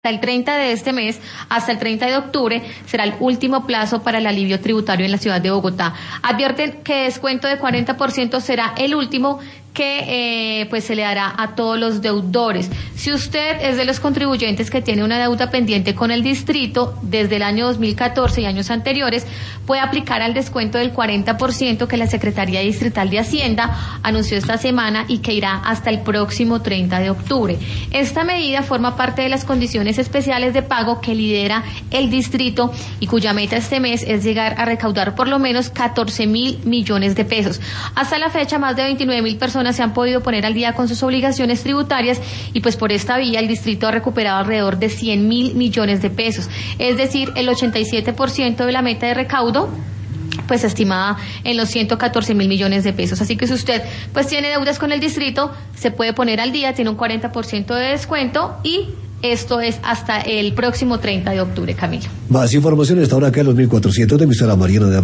el 30 de este mes hasta el 30 de octubre será el último plazo para el alivio tributario en la ciudad de Bogotá. Advierten que descuento de 40% será el último que pues se le dará a todos los deudores. Si usted es de los contribuyentes que tiene una deuda pendiente con el distrito desde el año 2014 y años anteriores, puede aplicar al descuento del 40% que la Secretaría Distrital de Hacienda anunció esta semana y que irá hasta el próximo 30 de octubre. Esta medida forma parte de las condiciones especiales de pago que lidera el distrito y cuya meta este mes es llegar a recaudar por lo menos 14.000 millones de pesos. Hasta la fecha, más de 29.000 personas se han podido poner al día con sus obligaciones tributarias y pues por esta vía el distrito ha recuperado alrededor de 100.000 millones de pesos, es decir, el 87% de la meta de recaudo pues estimada en los 114.000 millones de pesos. Así que si usted pues tiene deudas con el distrito, se puede poner al día, tiene un 40% de descuento y esto es hasta el próximo 30 de octubre, Camilo. Más información está ahora acá en los 1400 de emisora Mariana de